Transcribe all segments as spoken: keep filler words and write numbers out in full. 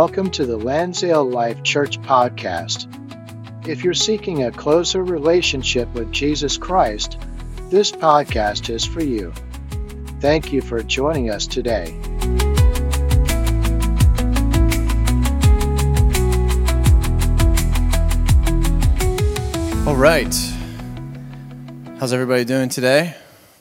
Welcome to the Lansdale Life Church podcast. If you're seeking a closer relationship with Jesus Christ, this podcast is for you. Thank you for joining us today. All right. How's everybody doing today?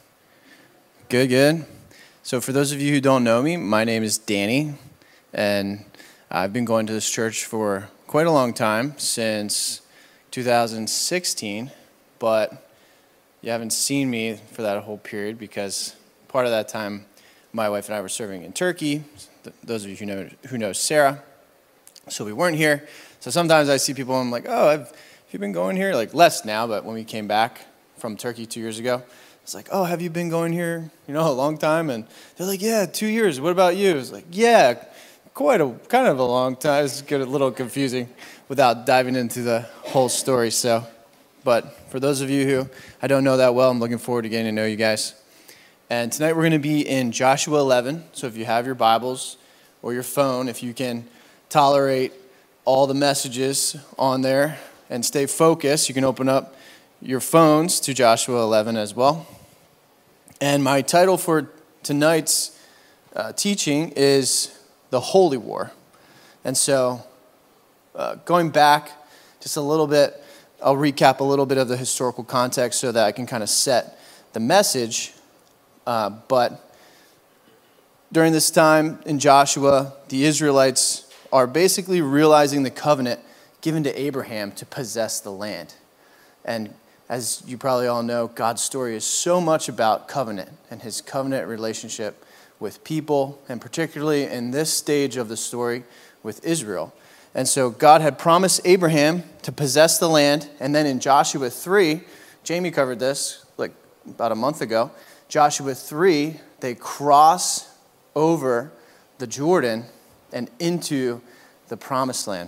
Good, good. So for those of you who don't know me, my name is Danny, and I've been going to this church for quite a long time, since two thousand sixteen, but you haven't seen me for that whole period because part of that time my wife and I were serving in Turkey. Those of you who know who know Sarah, so we weren't here. So sometimes I see people and I'm like, oh, I've, have you been going here? Like less now, but when we came back from Turkey two years ago, it's like, oh, have you been going here, you know, a long time? And they're like, yeah, two years. What about you? It's like, yeah, quite a, kind of a long time. It's get a little confusing without diving into the whole story. So, but for those of you who I don't know that well, I'm looking forward to getting to know you guys. And tonight we're going to be in Joshua eleven. So if you have your Bibles or your phone, if you can tolerate all the messages on there and stay focused, you can open up your phones to Joshua eleven as well. And my title for tonight's uh, teaching is The Holy War. And so uh, going back just a little bit, I'll recap a little bit of the historical context so that I can kind of set the message. Uh, but during this time in Joshua, the Israelites are basically realizing the covenant given to Abraham to possess the land. And as you probably all know, God's story is so much about covenant and his covenant relationship with people, and particularly in this stage of the story with Israel. And so God had promised Abraham to possess the land, and then in Joshua three, Jamie covered this like about a month ago, Joshua three, they cross over the Jordan and into the promised land.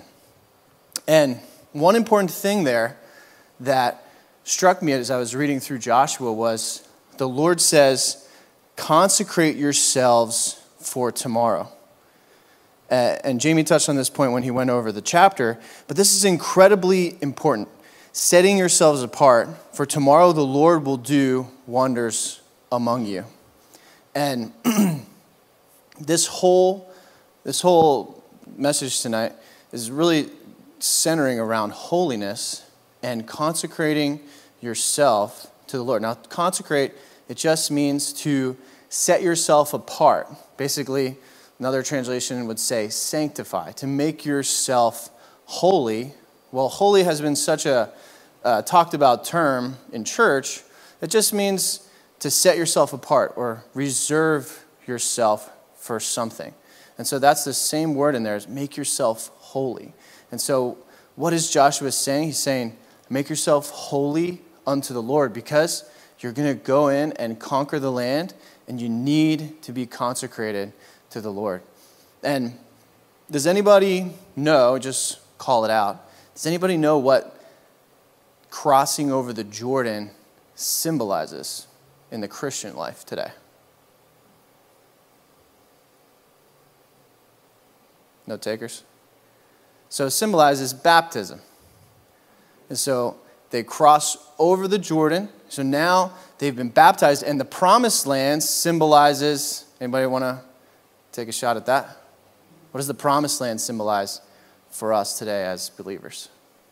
And one important thing there that struck me as I was reading through Joshua was the Lord says, consecrate yourselves for tomorrow. Uh, and Jamie touched on this point when he went over the chapter, but this is incredibly important. Setting yourselves apart, for tomorrow the Lord will do wonders among you. And this whole this whole message tonight is really centering around holiness and consecrating yourself to the Lord. Now, consecrate, it just means to set yourself apart. Basically, another translation would say sanctify, to make yourself holy. Well, holy has been such a uh, talked about term in church. It just means to set yourself apart or reserve yourself for something. And so that's the same word in there, is make yourself holy. And so what is Joshua saying? He's saying, make yourself holy unto the Lord, because you're going to go in and conquer the land, and you need to be consecrated to the Lord. And does anybody know, just call it out, does anybody know what crossing over the Jordan symbolizes in the Christian life today? No takers? So it symbolizes baptism. And so they cross over the Jordan. So now they've been baptized, and the promised land symbolizes, anybody want to take a shot at that? What does the promised land symbolize for us today as believers?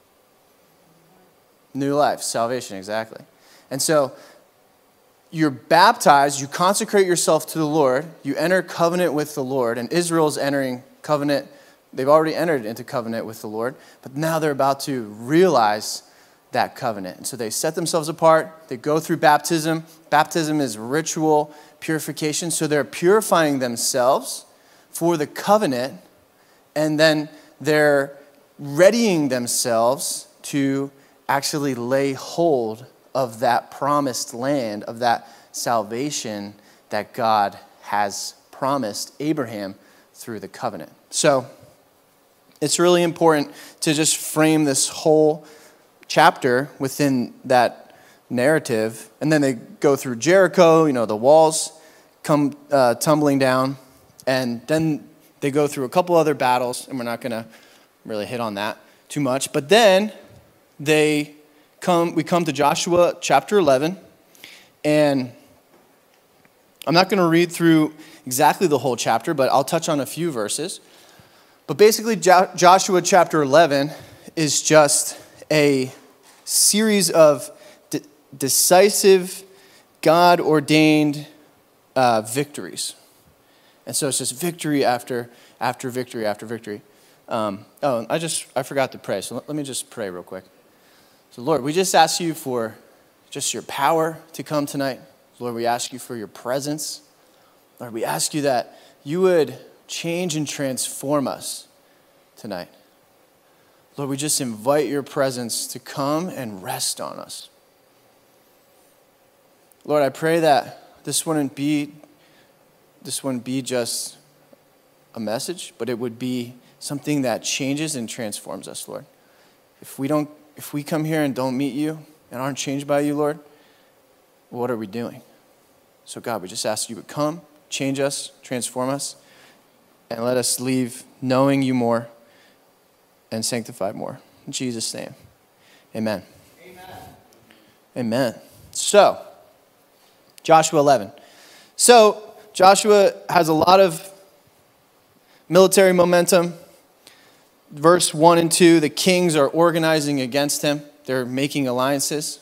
New life, salvation, exactly. And so you're baptized, you consecrate yourself to the Lord, you enter covenant with the Lord, and Israel's entering covenant. They've already entered into covenant with the Lord, but now they're about to realize that covenant. And so they set themselves apart. They go through baptism. Baptism is ritual purification. So they're purifying themselves for the covenant, and then they're readying themselves to actually lay hold of that promised land, of that salvation that God has promised Abraham through the covenant. So it's really important to just frame this whole chapter within that narrative. And then they go through Jericho, you know, the walls come uh, tumbling down. And then they go through a couple other battles, and we're not going to really hit on that too much. But then they come. we come to Joshua chapter eleven, and I'm not going to read through exactly the whole chapter, but I'll touch on a few verses. But basically, jo- Joshua chapter eleven is just a series of de- decisive, God-ordained uh, victories. And so it's just victory after after victory after victory. Um, oh, I just I forgot to pray, so let, let me just pray real quick. So Lord, we just ask you for just your power to come tonight. Lord, we ask you for your presence. Lord, we ask you that you would change and transform us tonight. Lord, we just invite your presence to come and rest on us. Lord, I pray that this wouldn't be this wouldn't be just a message, but it would be something that changes and transforms us, Lord. If we don't, if we come here and don't meet you and aren't changed by you, Lord, what are we doing? So God, we just ask you to come, change us, transform us, and let us leave knowing you more and sanctified more. In Jesus' name, amen. Amen. Amen. So, Joshua eleven. So, Joshua has a lot of military momentum. Verse one and two, the kings are organizing against him. They're making alliances.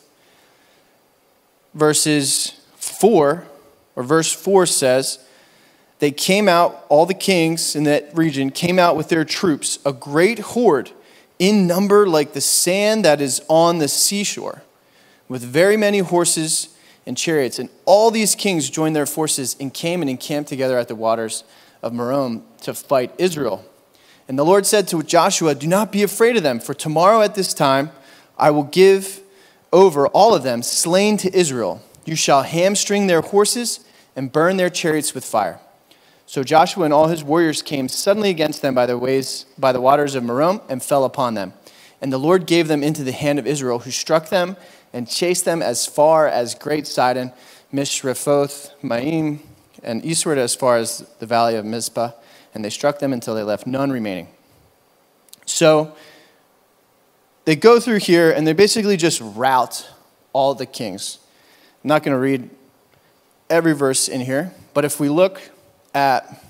Verses four, or verse four says, they came out, all the kings in that region came out with their troops, a great horde in number like the sand that is on the seashore, with very many horses and chariots. And all these kings joined their forces and came and encamped together at the waters of Merom to fight Israel. And the Lord said to Joshua, do not be afraid of them, for tomorrow at this time I will give over all of them slain to Israel. You shall hamstring their horses and burn their chariots with fire. So Joshua and all his warriors came suddenly against them by the ways, by the waters of Merom, and fell upon them. And the Lord gave them into the hand of Israel, who struck them and chased them as far as Great Sidon, Mishrephoth, Maim, and eastward as far as the valley of Mizpah. And they struck them until they left none remaining. So they go through here, and they basically just rout all the kings. I'm not going to read every verse in here, but if we look at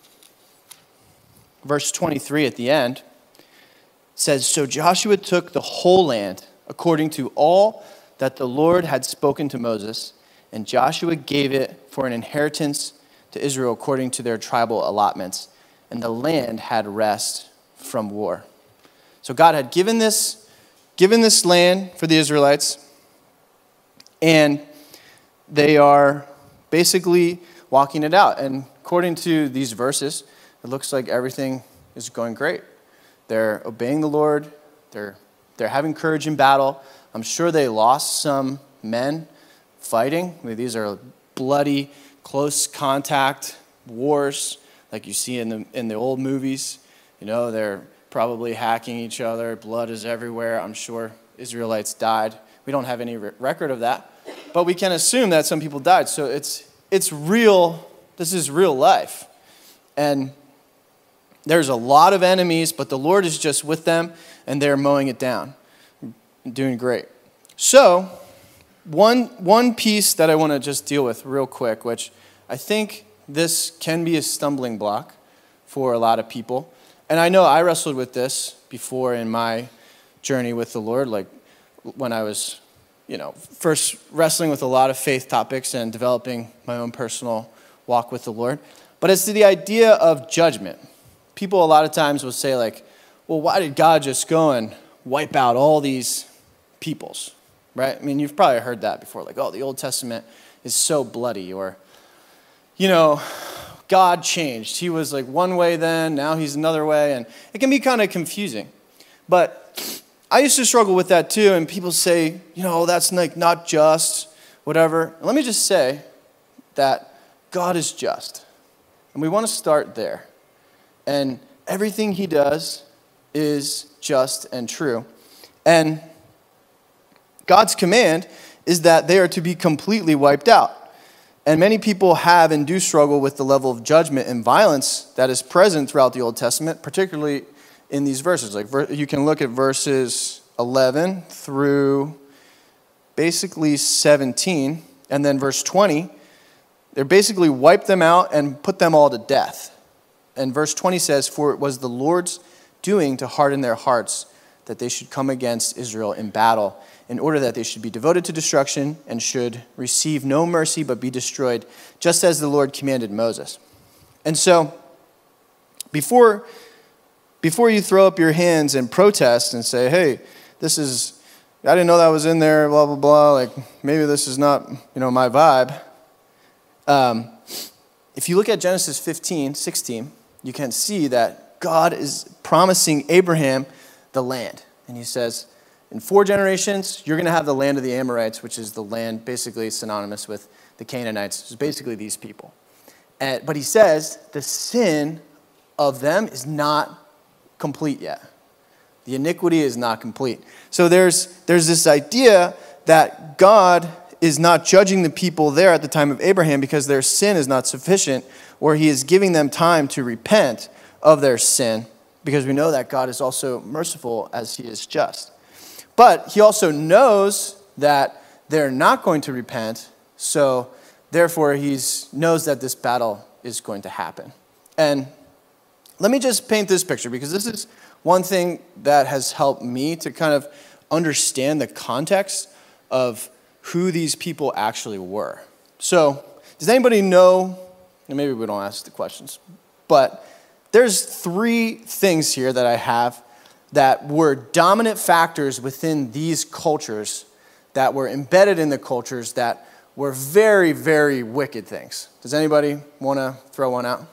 verse twenty-three at the end, it says, so Joshua took the whole land according to all that the Lord had spoken to Moses, and Joshua gave it for an inheritance to Israel according to their tribal allotments, and the land had rest from war. So God had given this, given this land for the Israelites, and they are basically walking it out. And according to these verses, it looks like everything is going great. They're obeying the Lord. They're, they're having courage in battle. I'm sure they lost some men fighting. I mean, these are bloody, close contact wars like you see in the in the old movies. You know, they're probably hacking each other. Blood is everywhere. I'm sure Israelites died. We don't have any re- record of that, but we can assume that some people died. So it's it's real. This is real life. And there's a lot of enemies, but the Lord is just with them, and they're mowing it down, doing great. So one one piece that I want to just deal with real quick, which I think this can be a stumbling block for a lot of people. And I know I wrestled with this before in my journey with the Lord, like when I was, you know, first wrestling with a lot of faith topics and developing my own personal walk with the Lord. But it's the idea of judgment. People a lot of times will say like, well, why did God just go and wipe out all these peoples, right? I mean, you've probably heard that before, like, oh, the Old Testament is so bloody, or, you know, God changed. He was like one way then, now he's another way, and it can be kind of confusing. But I used to struggle with that too, and people say, you know, that's like not just, whatever. Let me just say that God is just, and we want to start there. And everything he does is just and true. And God's command is that they are to be completely wiped out. And many people have and do struggle with the level of judgment and violence that is present throughout the Old Testament, particularly in these verses. Like you can look at verses eleven through basically seventeen, and then verse twenty. They basically wiped them out and put them all to death. And verse twenty says, "For it was the Lord's doing to harden their hearts, that they should come against Israel in battle, in order that they should be devoted to destruction and should receive no mercy but be destroyed, just as the Lord commanded Moses." And so, before, before you throw up your hands and protest and say, "Hey, this is, I didn't know that was in there, blah, blah, blah, like maybe this is not, you know, my vibe." Um, if you look at Genesis fifteen, sixteen, you can see that God is promising Abraham the land. And he says, in four generations, you're going to have the land of the Amorites, which is the land basically synonymous with the Canaanites. It's basically these people. And, but he says the sin of them is not complete yet. The iniquity is not complete. So there's, there's this idea that God is not judging the people there at the time of Abraham because their sin is not sufficient, or he is giving them time to repent of their sin, because we know that God is also merciful as he is just. But he also knows that they're not going to repent, so therefore he knows that this battle is going to happen. And let me just paint this picture, because this is one thing that has helped me to kind of understand the context of who these people actually were. So, does anybody know, and maybe we don't ask the questions, but there's three things here that I have that were dominant factors within these cultures that were embedded in the cultures that were very, very wicked things. Does anybody want to throw one out?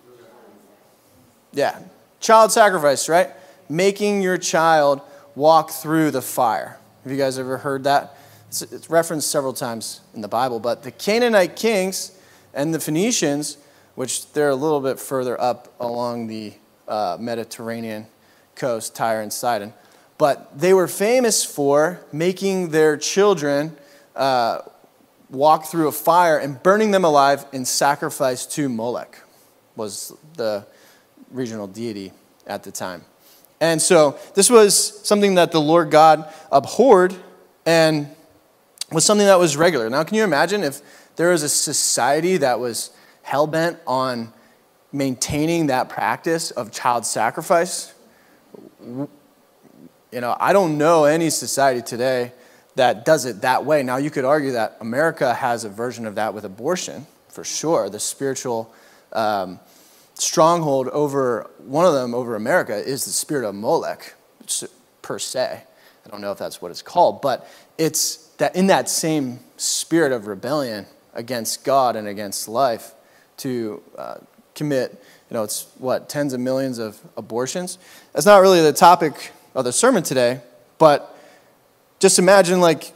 Yeah. Child sacrifice, right? Making your child walk through the fire. Have you guys ever heard that? It's, it's referenced several times in the Bible, but the Canaanite kings and the Phoenicians, which they're a little bit further up along the uh, Mediterranean coast, Tyre and Sidon, but they were famous for making their children uh, walk through a fire and burning them alive in sacrifice to Molech, was the regional deity at the time. And so this was something that the Lord God abhorred and was something that was regular. Now, can you imagine if there was a society that was hell-bent on maintaining that practice of child sacrifice? You know, I don't know any society today that does it that way. Now, you could argue that America has a version of that with abortion, for sure. The spiritual um, stronghold over, one of them over America is the spirit of Molech, per se. I don't know if that's what it's called, but it's that in that same spirit of rebellion against God and against life to uh, commit, you know, it's what, tens of millions of abortions. That's not really the topic of the sermon today, but just imagine like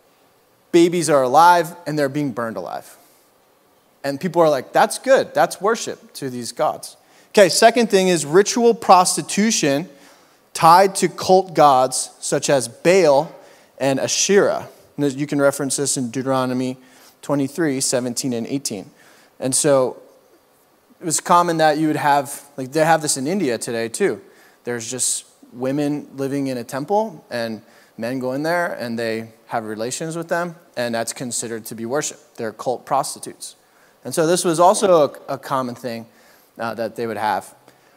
babies are alive and they're being burned alive. And people are like, that's good. That's worship to these gods. Okay, second thing is ritual prostitution tied to cult gods such as Baal and Asherah. And you can reference this in Deuteronomy twenty-three, seventeen, and eighteen. And so it was common that you would have, like they have this in India today too. There's just women living in a temple and men go in there and they have relations with them, and that's considered to be worship. They're cult prostitutes. And so this was also a, a common thing uh, that they would have.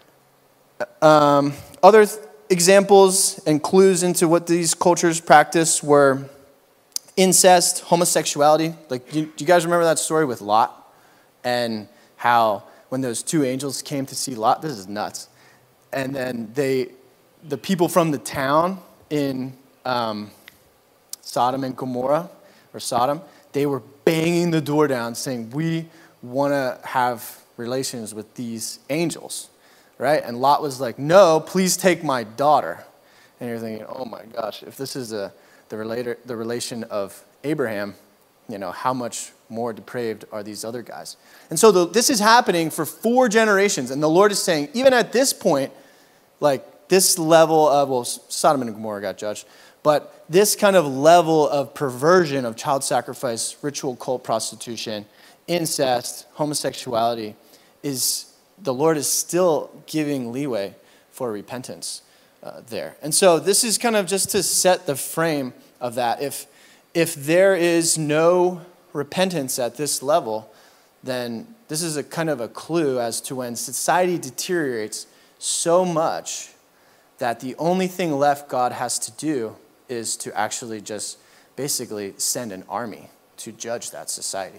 Um, other th- examples and clues into what these cultures practiced were incest, homosexuality. Like, do you, do you guys remember that story with Lot? And how when those two angels came to see Lot, this is nuts. And then they, the people from the town in um, Sodom and Gomorrah, or Sodom, they were banging the door down saying, we want to have relations with these angels, right? And Lot was like, no, please take my daughter. And you're thinking, oh my gosh, if this is a, the, relator, the relation of Abraham, you know, how much more depraved are these other guys? And so the, this is happening for four generations. And the Lord is saying, even at this point, like this level of, well, Sodom and Gomorrah got judged, but this kind of level of perversion of child sacrifice, ritual cult prostitution incest, homosexuality, is the Lord is still giving leeway for repentance uh, there. And so this is kind of just to set the frame of that. If if there is no repentance at this level, then this is a kind of a clue as to when society deteriorates so much that the only thing left God has to do is to actually just basically send an army to judge that society.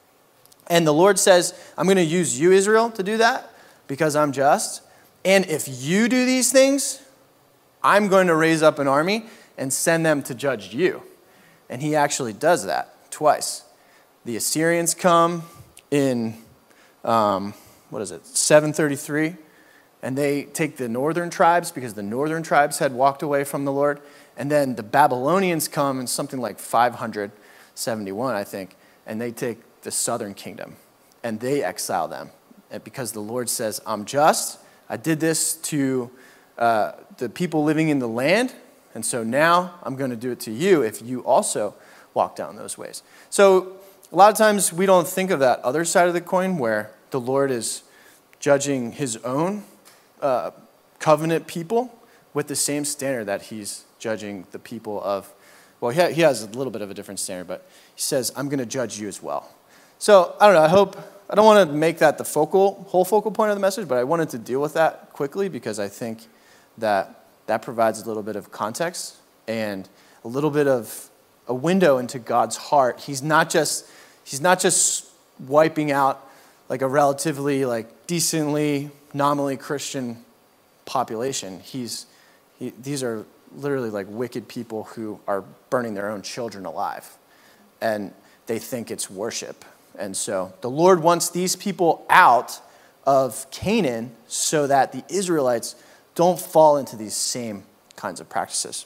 And the Lord says, I'm going to use you, Israel, to do that because I'm just. And if you do these things, I'm going to raise up an army and send them to judge you. And he actually does that twice. The Assyrians come in, um, what is it, seven thirty-three, and they take the northern tribes because the northern tribes had walked away from the Lord. And then the Babylonians come in something like five hundred seventy-one, I think, and they take the southern kingdom, and they exile them. And because the Lord says, I'm just, I did this to uh, the people living in the land, and so now I'm going to do it to you if you also walk down those ways. So a lot of times we don't think of that other side of the coin where the Lord is judging his own uh, covenant people with the same standard that he's judging the people of, well, he, ha- he has a little bit of a different standard, but he says, I'm going to judge you as well. So, I don't know, I hope, I don't want to make that the focal, whole focal point of the message, but I wanted to deal with that quickly because I think that that provides a little bit of context and a little bit of a window into God's heart. He's not just, he's not just wiping out like a relatively, like, decently, nominally Christian population. He's, he, these are literally like wicked people who are burning their own children alive, and they think it's worship. And so the Lord wants these people out of Canaan so that the Israelites don't fall into these same kinds of practices.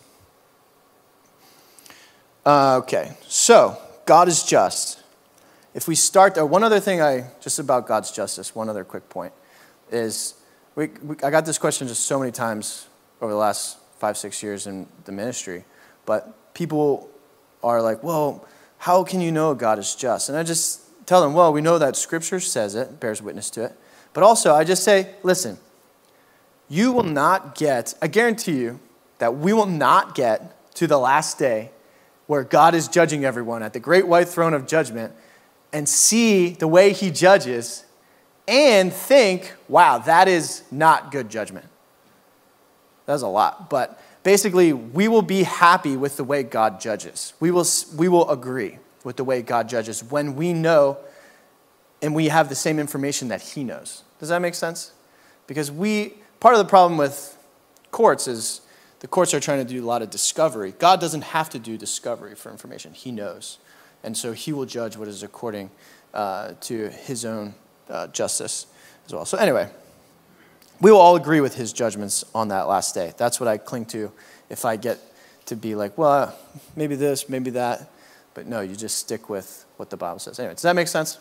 Uh, okay, so God is just. If we start there, one other thing I, just about God's justice, one other quick point is, we, we, I got this question just so many times over the last five, six years in the ministry, but people are like, well, how can you know God is just? And I just tell them, well, we know that Scripture says it, bears witness to it. But also, I just say, listen, you will not get, I guarantee you that we will not get to the last day where God is judging everyone at the great white throne of judgment and see the way he judges and think, wow, that is not good judgment. That's a lot. But basically, we will be happy with the way God judges. We will, we will agree with the way God judges when we know and we have the same information that he knows. Does that make sense? Because we, part of the problem with courts is the courts are trying to do a lot of discovery. God doesn't have to do discovery for information. He knows. And so he will judge what is according uh, to his own uh, justice as well. So anyway, we will all agree with his judgments on that last day. That's what I cling to if I get to be like, well, maybe this, maybe that. But no, you just stick with what the Bible says. Anyway, does that make sense?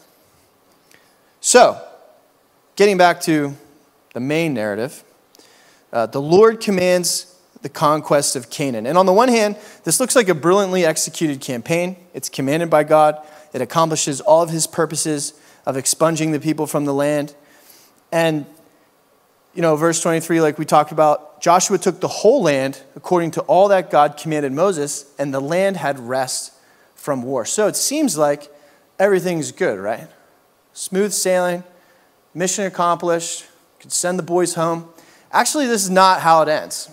So, getting back to the main narrative, uh, the Lord commands the conquest of Canaan. And on the one hand, this looks like a brilliantly executed campaign. It's commanded by God. It accomplishes all of his purposes of expunging the people from the land. And, you know, verse twenty-three, like we talked about, Joshua took the whole land according to all that God commanded Moses, and the land had rest from war. So it seems like everything's good, right? Smooth sailing, mission accomplished, could send the boys home. Actually, this is not how it ends.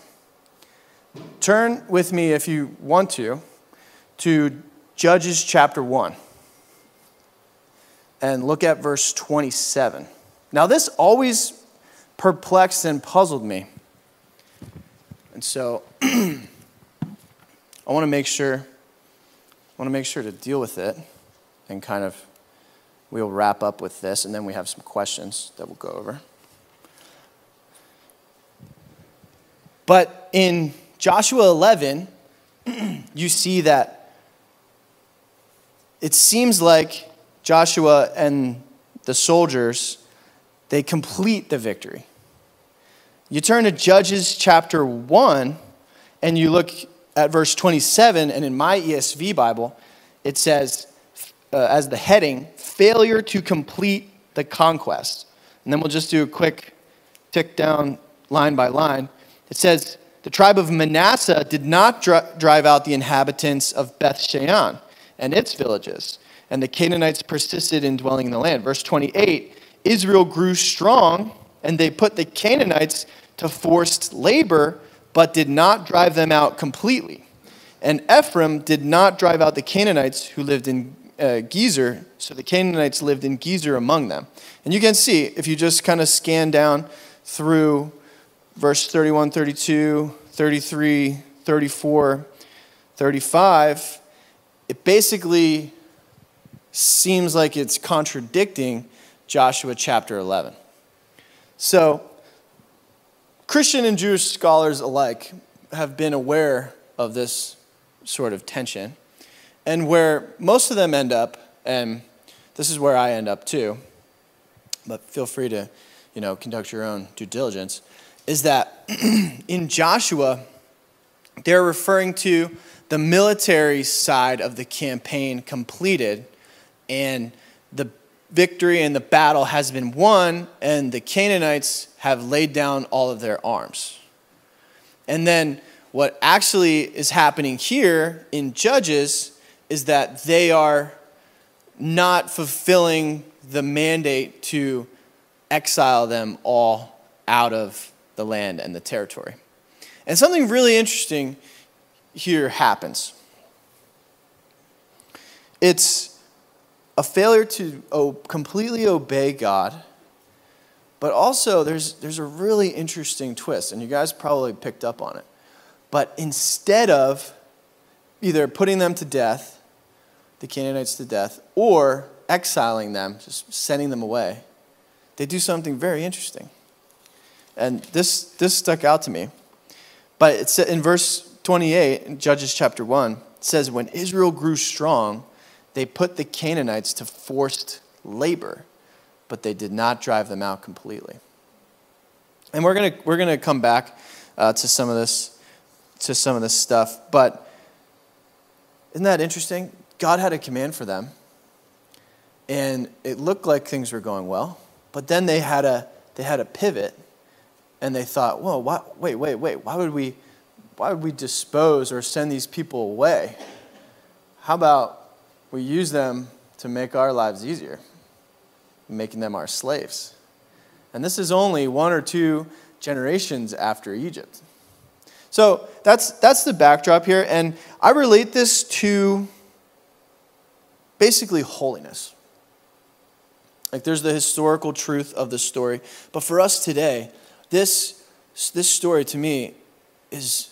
Turn with me, if you want to, to Judges chapter one. And look at verse twenty-seven. Now, this always perplexed and puzzled me. And so, I want to make sure, I want to make sure to deal with it, and kind of, we'll wrap up with this, and then we have some questions that we'll go over. But in Joshua eleven, you see that it seems like Joshua and the soldiers, they complete the victory. You turn to Judges chapter one, and you look at verse twenty-seven, and in my E S V Bible, it says, uh, as the heading, failure to complete the conquest. And then we'll just do a quick tick down line by line. It says, the tribe of Manasseh did not dri- drive out the inhabitants of Beth Shean and its villages, and the Canaanites persisted in dwelling in the land. Verse twenty-eight, Israel grew strong, and they put the Canaanites to forced labor, but did not drive them out completely. And Ephraim did not drive out the Canaanites who lived in uh, Gezer, so the Canaanites lived in Gezer among them. And you can see, if you just kind of scan down through verse thirty-one, thirty-two, thirty-three, thirty-four, thirty-five, it basically seems like it's contradicting Joshua chapter eleven. So, Christian and Jewish scholars alike have been aware of this sort of tension, and where most of them end up, and this is where I end up too, but feel free to, you know, conduct your own due diligence, is that in Joshua, they're referring to the military side of the campaign completed, and the victory and the battle has been won, and the Canaanites have laid down all of their arms. And then what actually is happening here in Judges is that they are not fulfilling the mandate to exile them all out of the land and the territory. And something really interesting here happens. It's a failure to o- completely obey God, but also there's there's a really interesting twist, and you guys probably picked up on it. But instead of either putting them to death, the Canaanites to death, or exiling them, just sending them away, they do something very interesting. And this this stuck out to me. But it's in verse twenty-eight, in Judges chapter one, it says, when Israel grew strong, they put the Canaanites to forced labor, but they did not drive them out completely. And we're gonna we're gonna come back uh, to some of this to some of this stuff. But isn't that interesting? God had a command for them, and it looked like things were going well. But then they had a they had a pivot, and they thought, "Whoa, why, wait, wait, wait! Why would we why would we dispose or send these people away? How about we use them to make our lives easier, making them our slaves?" And this is only one or two generations after Egypt. So that's that's the backdrop here, and I relate this to basically holiness. Like, there's the historical truth of the story, but for us today, this this story to me is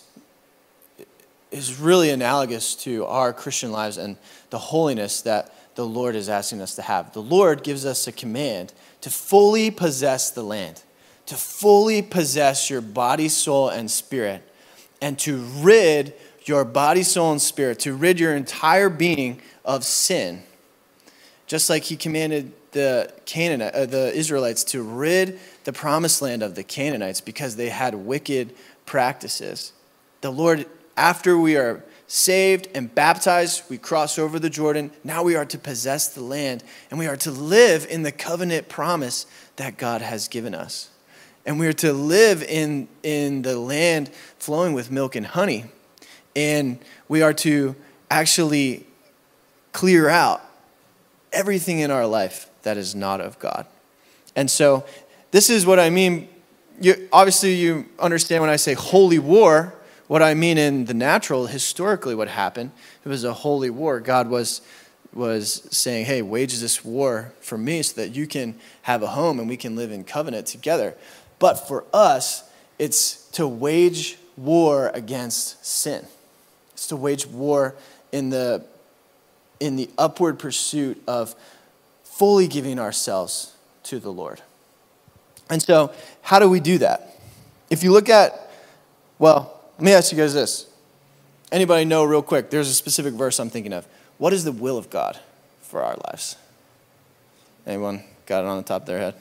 is really analogous to our Christian lives and the holiness that the Lord is asking us to have. The Lord gives us a command to fully possess the land, to fully possess your body, soul, and spirit, and to rid your body, soul, and spirit, to rid your entire being of sin. Just like he commanded the Canaanite, uh, the Israelites to rid the promised land of the Canaanites because they had wicked practices. The Lord, after we are saved and baptized, we cross over the Jordan. Now we are to possess the land, and we are to live in the covenant promise that God has given us. And we are to live in, in the land flowing with milk and honey. And we are to actually clear out everything in our life that is not of God. And so this is what I mean. You, obviously, you understand when I say holy war, what I mean in the natural, historically what happened. It was a holy war. God was, was saying, hey, wage this war for me so that you can have a home and we can live in covenant together. But for us, it's to wage war against sin. It's to wage war in the in the upward pursuit of fully giving ourselves to the Lord. And so, how do we do that? If you look at, well, let me ask you guys this. Anybody know real quick, there's a specific verse I'm thinking of. What is the will of God for our lives? Anyone got it on the top of their head?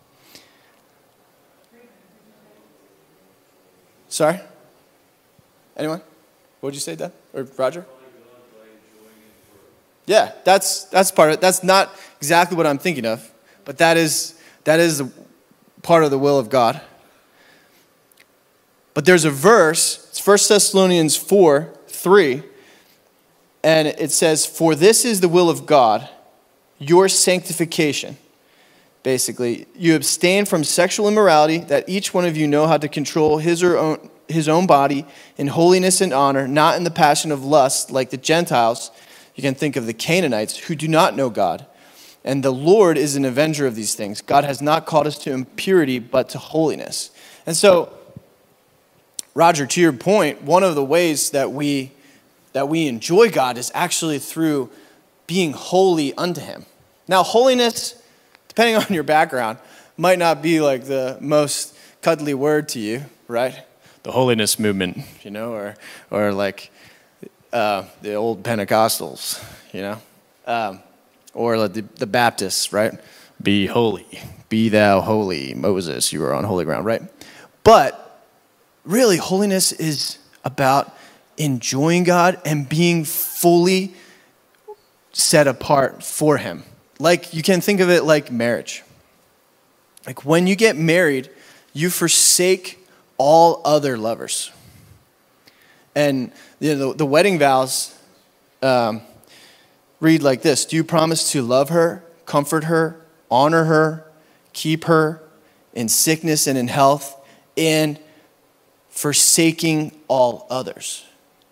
Sorry? Anyone? What would you say, Dad? Or Roger? Yeah, that's that's part of it. That's not exactly what I'm thinking of, but that is that is part of the will of God. But there's a verse, it's First Thessalonians four, three, and it says, "For this is the will of God, your sanctification." Basically, you abstain from sexual immorality, that each one of you know how to control his or own, his own body in holiness and honor, not in the passion of lust like the Gentiles. You can think of the Canaanites who do not know God. And the Lord is an avenger of these things. God has not called us to impurity, but to holiness. And so, Roger, to your point, one of the ways that we that we enjoy God is actually through being holy unto him. Now, holiness, depending on your background, might not be like the most cuddly word to you, right? The holiness movement, you know, or or like uh, the old Pentecostals, you know, um, or like the, the Baptists, right? Be holy, be thou holy, Moses, you are on holy ground, right? But really, holiness is about enjoying God and being fully set apart for him. Like, you can think of it like marriage. Like, when you get married, you forsake all other lovers. And you know, the, the wedding vows um, read like this: do you promise to love her, comfort her, honor her, keep her in sickness and in health, and forsaking all others?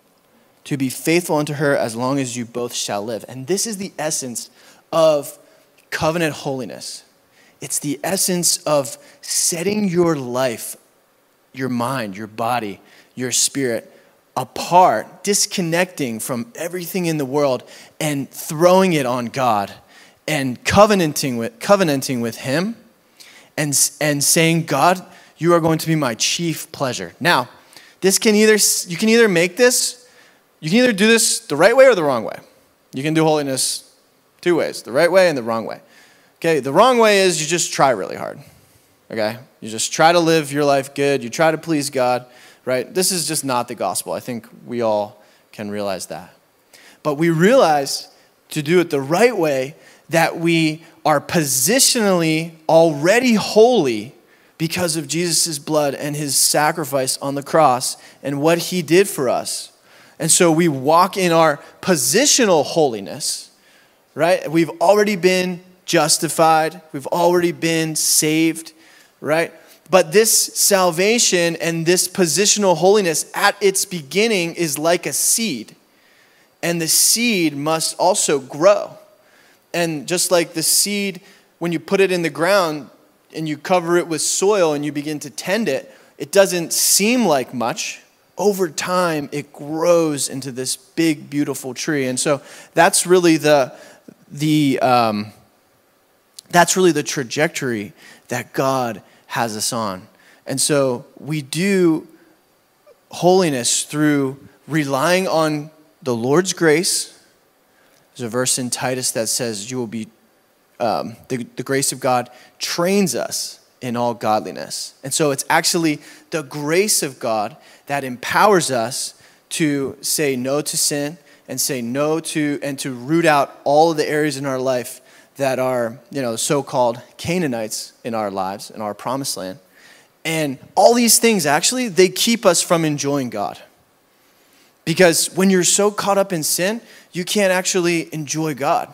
To be faithful unto her as long as you both shall live. And this is the essence of covenant holiness. It's the essence of setting your life, your mind, your body, your spirit apart, disconnecting from everything in the world and throwing it on God and covenanting with covenanting with him and, and saying, God, you are going to be my chief pleasure. Now, this can either you can either make this, you can either do this the right way or the wrong way. You can do holiness two ways, the right way and the wrong way. Okay, the wrong way is you just try really hard. Okay? You just try to live your life good, you try to please God, right? This is just not the gospel. I think we all can realize that. But we realize to do it the right way that we are positionally already holy because of Jesus' blood and his sacrifice on the cross and what he did for us. And so we walk in our positional holiness, right? We've already been justified. We've already been saved, right? But this salvation and this positional holiness at its beginning is like a seed. And the seed must also grow. And just like the seed, when you put it in the ground and you cover it with soil and you begin to tend it, it doesn't seem like much. Over time, it grows into this big, beautiful tree. And so that's really the the um, that's really the trajectory that God has us on. And so we do holiness through relying on the Lord's grace. There's a verse in Titus that says, "You will be um, the, the grace of God trains us in all godliness." And so it's actually the grace of God that empowers us to say no to sin and say no to, and to root out all of the areas in our life that are, you know, so-called Canaanites in our lives, in our promised land. And all these things, actually, they keep us from enjoying God. Because when you're so caught up in sin, you can't actually enjoy God.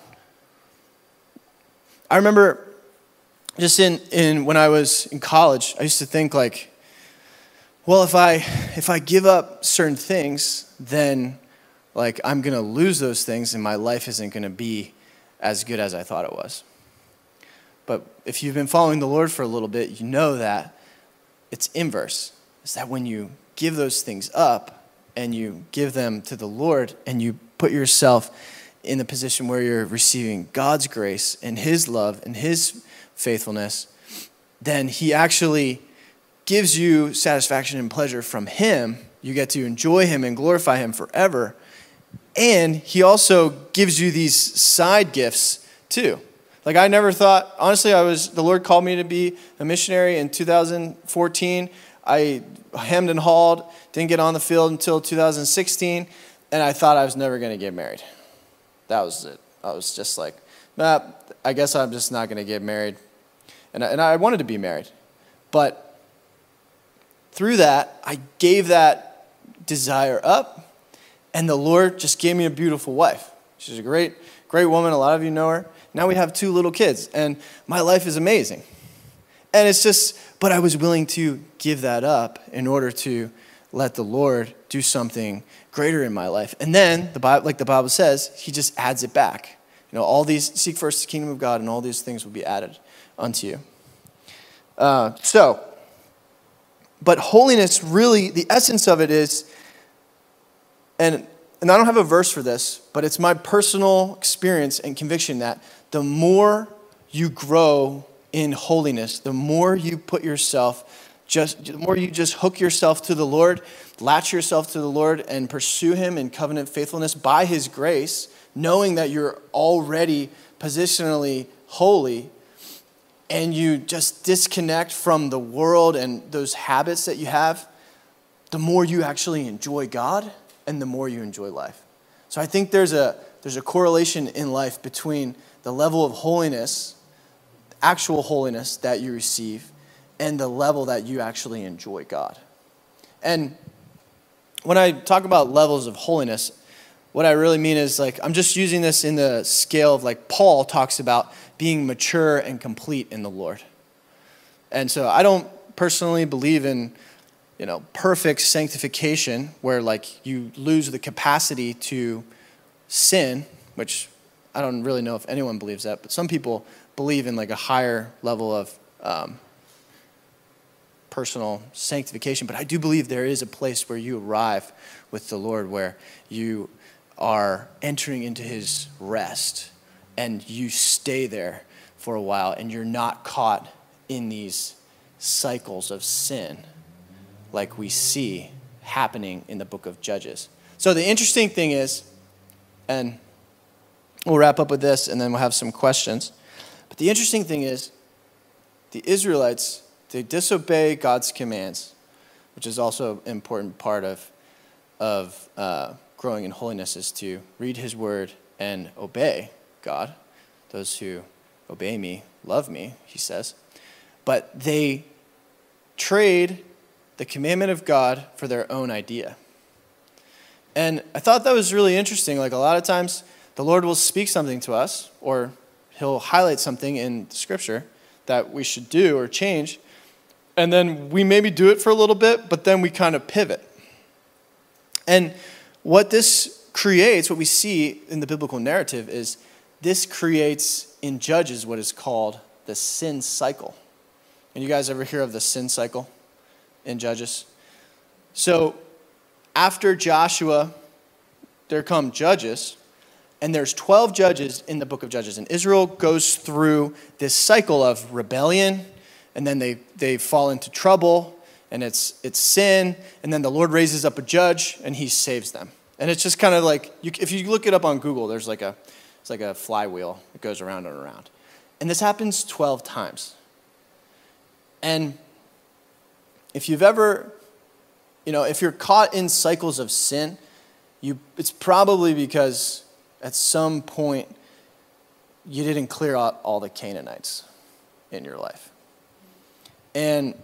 I remember just in, in when I was in college, I used to think like, well, if I if I give up certain things, then like I'm gonna lose those things and my life isn't gonna be as good as I thought it was. But if you've been following the Lord for a little bit, you know that it's inverse. It's that when you give those things up and you give them to the Lord and you put yourself in the position where you're receiving God's grace and his love and his faithfulness, then he actually gives you satisfaction and pleasure from him. You get to enjoy him and glorify him forever. And he also gives you these side gifts too. Like I never thought, honestly, I was, the Lord called me to be a missionary in two thousand fourteen. I hemmed and hawed, didn't get on the field until two thousand sixteen, and I thought I was never going to get married. That was it. I was just like, nah, I guess I'm just not going to get married. And I, and I wanted to be married. But through that, I gave that desire up, and the Lord just gave me a beautiful wife. She's a great, great woman. A lot of you know her. Now we have two little kids, and my life is amazing. And it's just, but I was willing to give that up in order to let the Lord do something greater in my life. And then, the Bible, like the Bible says, he just adds it back. You know, all these, seek first the kingdom of God, and all these things will be added unto you. Uh, so, but holiness really, the essence of it is, and, and I don't have a verse for this, but it's my personal experience and conviction that the more you grow in holiness, the more you put yourself, just the more you just hook yourself to the Lord, latch yourself to the Lord, and pursue him in covenant faithfulness by his grace, knowing that you're already positionally holy, and you just disconnect from the world and those habits that you have, the more you actually enjoy God and the more you enjoy life. So I think there's a there's a correlation in life between the level of holiness, actual holiness that you receive, and the level that you actually enjoy God. And when I talk about levels of holiness, what I really mean is, like, I'm just using this in the scale of, like, Paul talks about being mature and complete in the Lord. And so I don't personally believe in, you know, perfect sanctification where, like, you lose the capacity to sin, which I don't really know if anyone believes that, but some people believe in, like, a higher level of um, personal sanctification. But I do believe there is a place where you arrive with the Lord where you are entering into his rest and you stay there for a while and you're not caught in these cycles of sin like we see happening in the book of Judges. So the interesting thing is, and we'll wrap up with this and then we'll have some questions. But the interesting thing is, the Israelites, they disobey God's commands, which is also an important part of, of uh, growing in holiness, is to read his word and obey God. Those who obey me love me, he says. But they trade the commandment of God for their own idea. And I thought that was really interesting. Like, a lot of times the Lord will speak something to us, or he'll highlight something in Scripture that we should do or change, and then we maybe do it for a little bit, but then we kind of pivot. And what this creates, what we see in the biblical narrative, is this creates in Judges what is called the sin cycle. And you guys ever hear of the sin cycle in Judges? So after Joshua, there come Judges, and there's twelve judges in the book of Judges. And Israel goes through this cycle of rebellion, and then they, they fall into trouble, and it's it's sin, and then the Lord raises up a judge, and he saves them. And it's just kind of like, you, if you look it up on Google, there's like a, it's like a flywheel. It goes around and around. And this happens twelve times. And if you've ever, you know, if you're caught in cycles of sin, you it's probably because at some point you didn't clear out all the Canaanites in your life. And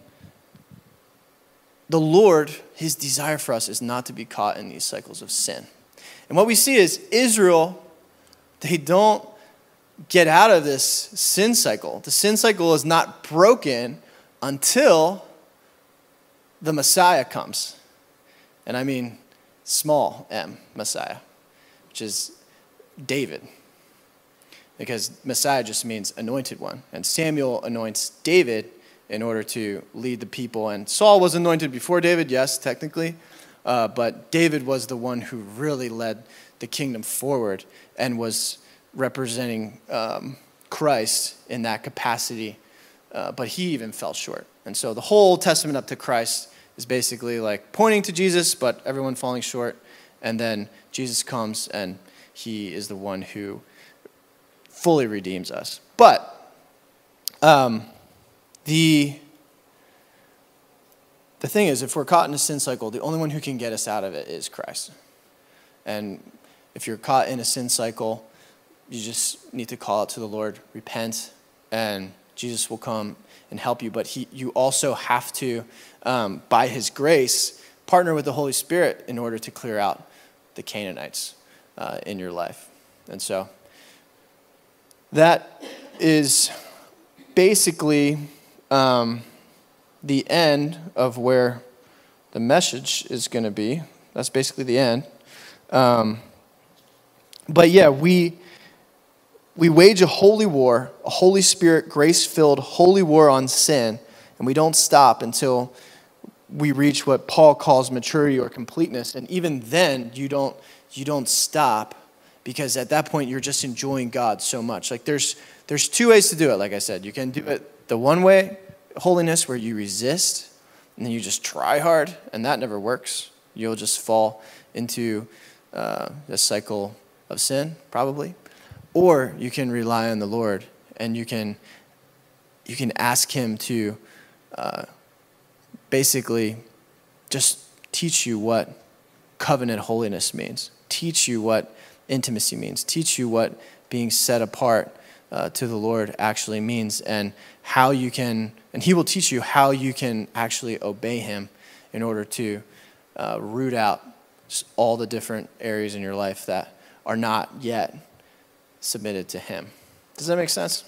the Lord, his desire for us is not to be caught in these cycles of sin. And what we see is Israel, they don't get out of this sin cycle. The sin cycle is not broken until the Messiah comes. And I mean small m, Messiah, which is David. Because Messiah just means anointed one. And Samuel anoints David in order to lead the people. And Saul was anointed before David, yes, technically. Uh, but David was the one who really led the kingdom forward and was representing um, Christ in that capacity. Uh, but he even fell short. And so the whole Testament up to Christ is basically like pointing to Jesus, but everyone falling short. And then Jesus comes and he is the one who fully redeems us. But um, the the thing is, if we're caught in a sin cycle, the only one who can get us out of it is Christ. And if you're caught in a sin cycle, you just need to call out to the Lord, repent, and Jesus will come and help you. But he, you also have to, um, by his grace, partner with the Holy Spirit in order to clear out the Canaanites uh, in your life. And so that is basically um, the end of where the message is going to be. That's basically the end. Um, but yeah, we we wage a holy war, a Holy Spirit, grace-filled holy war on sin, and we don't stop until we reach what Paul calls maturity or completeness. And even then, you don't you don't stop, because at that point you're just enjoying God so much. Like there's there's two ways to do it. Like I said, you can do it the one way, holiness, where you resist and then you just try hard, and that never works. You'll just fall into uh, the cycle of sin, probably. Or you can rely on the Lord, and you can you can ask him to uh, basically just teach you what covenant holiness means, teach you what intimacy means, teach you what being set apart uh, to the Lord actually means, and how you can, and he will teach you how you can actually obey him in order to uh, root out all the different areas in your life that are not yet submitted to him. Does that make sense?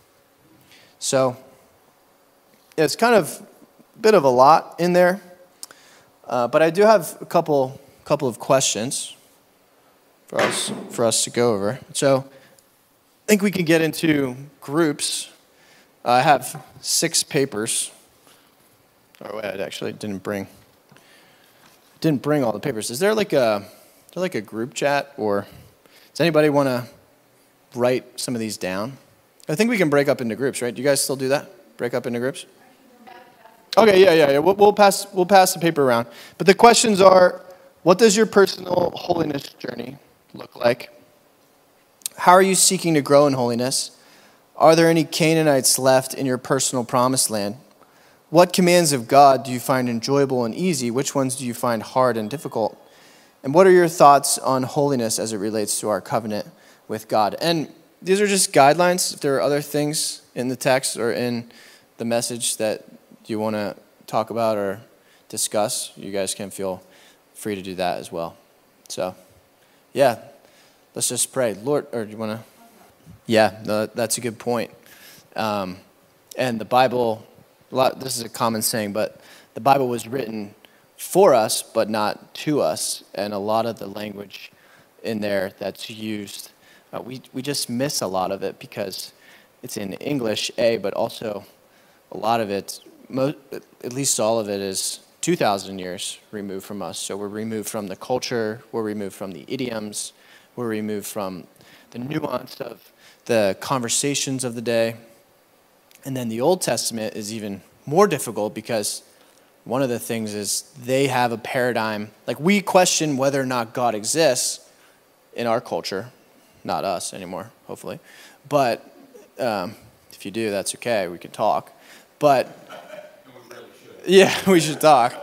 So, yeah, it's kind of a bit of a lot in there, uh, but I do have a couple couple of questions for us for us to go over. So, I think we can get into groups. Uh, I have six papers. Oh wait, I actually didn't bring didn't bring all the papers. Is there like a is there like a group chat, or does anybody want to write some of these down? I think we can break up into groups, right? Do you guys still do that? Break up into groups? Okay, yeah, yeah, yeah. We'll, we'll pass we'll pass the paper around. But the questions are: what does your personal holiness journey look like? How are you seeking to grow in holiness? Are there any Canaanites left in your personal promised land? What commands of God do you find enjoyable and easy? Which ones do you find hard and difficult? And what are your thoughts on holiness as it relates to our covenant with God? And these are just guidelines. If there are other things in the text or in the message that you want to talk about or discuss, you guys can feel free to do that as well. So, yeah, let's just pray. Lord, or do you want to? Yeah, no, that's a good point. Um, and the Bible, a lot, this is a common saying, but the Bible was written for us, but not to us. And a lot of the language in there that's used, uh, we, we just miss a lot of it because it's in English, A, but also a lot of it, mo- at least all of it, is two thousand years removed from us. So we're removed from the culture, we're removed from the idioms, we're removed from the nuance of the conversations of the day. And then the Old Testament is even more difficult because one of the things is they have a paradigm. Like, we question whether or not God exists in our culture. Not us anymore, hopefully. But um, if you do, that's okay. We can talk. But, yeah, we should talk.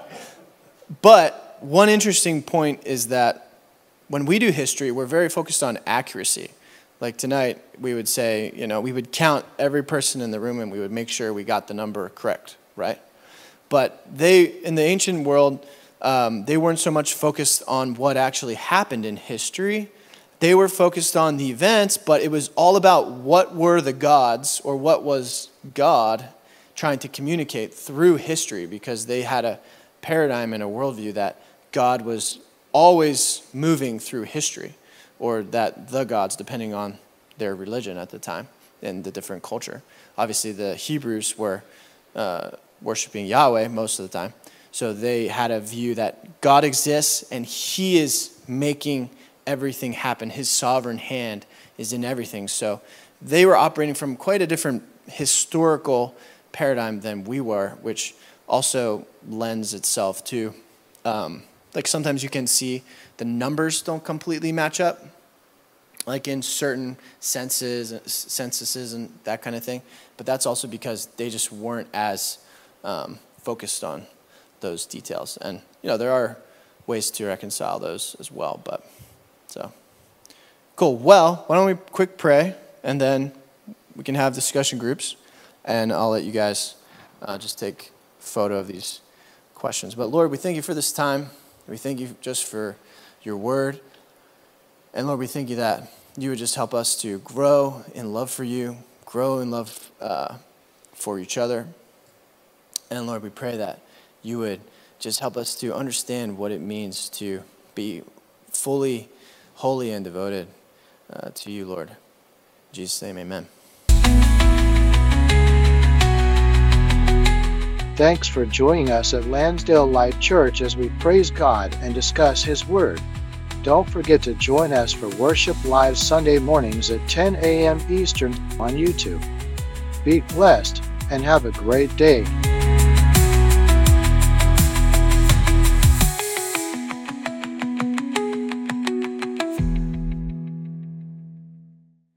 But one interesting point is that when we do history, we're very focused on accuracy. Like tonight, we would say, you know, we would count every person in the room and we would make sure we got the number correct, right? But they, in the ancient world, um, they weren't so much focused on what actually happened in history. They were focused on the events, but it was all about what were the gods, or what was God trying to communicate through history, because they had a paradigm and a worldview that God was always moving through history, or that the gods, depending on their religion at the time and the different culture. Obviously, the Hebrews were uh, worshiping Yahweh most of the time, so they had a view that God exists and he is making everything happen. His sovereign hand is in everything. So they were operating from quite a different historical paradigm than we were, which also lends itself to, um, like sometimes you can see the numbers don't completely match up, like in certain census, censuses and that kind of thing. But that's also because they just weren't as um, focused on those details. And, you know, there are ways to reconcile those as well. But, so, Cool. Well, why don't we quick pray, and then we can have discussion groups, and I'll let you guys uh, just take a photo of these questions. But Lord, we thank you for this time. We thank you just for your word. And Lord, we thank you that you would just help us to grow in love for you, grow in love uh, for each other. And Lord, we pray that you would just help us to understand what it means to be fully holy and devoted uh, to you, Lord. In Jesus' name, amen. Thanks for joining us at Lansdale Life Church as we praise God and discuss His Word. Don't forget to join us for worship live Sunday mornings at ten a.m. Eastern on YouTube. Be blessed and have a great day.